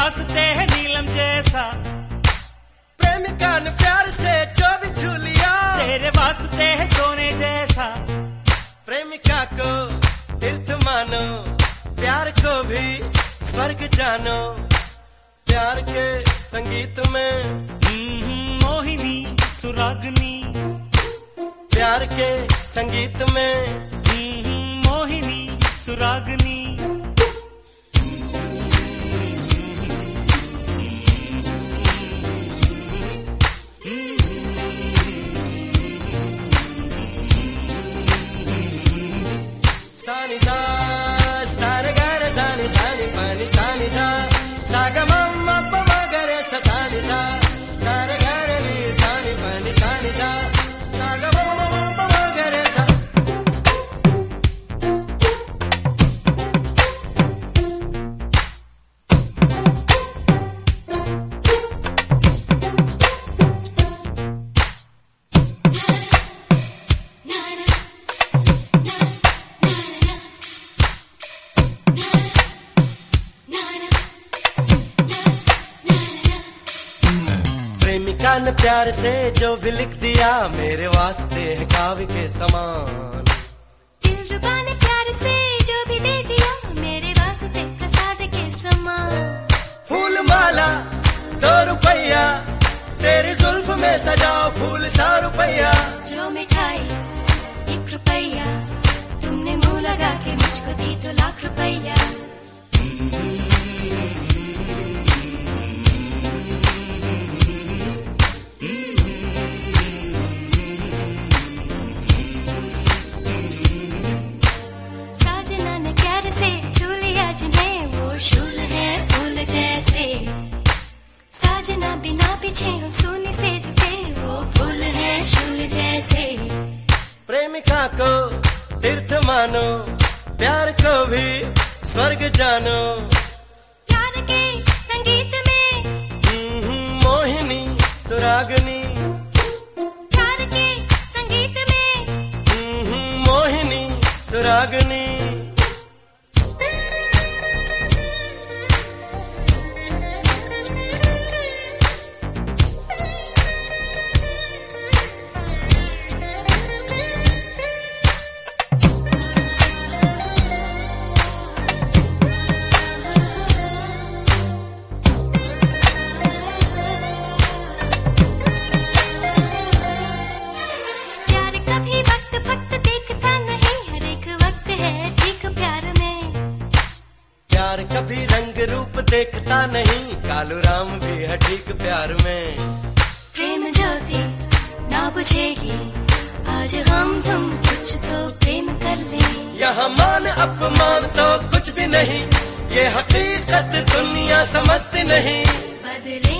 वास्ते है नीलम जैसा, प्रेमिका ने प्यार से जो भी छू लिया, तेरे वास्ते है सोने जैसा। प्रेमिका को तीर्थ मानो, प्यार को भी स्वर्ग जानो। प्यार के संगीत में मोहिनी सुरागनी, प्यार के संगीत में मोहिनी सुरागनी। सानी सा सारे गर सानी सानी पानी सानी सा सागा मम्मा पमा गरे सानी सा सारे गर नी सानी पानी सानी सा सागा मम्मा पमा गरे सा। प्रेमिका ने प्यार से जो भी लिख दिया, मेरे वास्ते है काव्य के समान। दिलरुबा ने प्यार से जो भी दे दिया, मेरे वास्ते कसाद के समान। फूल माला 2 रुपया, तेरी जुल्फ में सजाओ फूल 100 रुपया। जो मिठाई 1 रुपया, तुमने मुंह लगा के मुझको दी तो लाख रुपया। साजना ने प्यार से छू लिया जिन्हें, वो शूल है फूल जैसे। साजना बिना पीछे सुनी से झुके, वो फूल है शूल जैसे। प्रेमिका को तीर्थ मानो, प्यार को भी स्वर्ग जानो। प्यार के संगीत में मोहिनी सुरागनी, प्यार के संगीत में मोहिनी सुरागनी। प्यार कभी वक्त वक्त देखता नहीं, हर एक वक्त है ठीक प्यार में। प्यार कभी रंग रूप देखता नहीं, कालू राम भी है ठीक प्यार में। प्रेम ज्योति ना बुझेगी, आज हम तुम कुछ तो प्रेम कर ले। यहाँ मान अपमान तो कुछ भी नहीं, ये हकीकत दुनिया समझती नहीं। बदले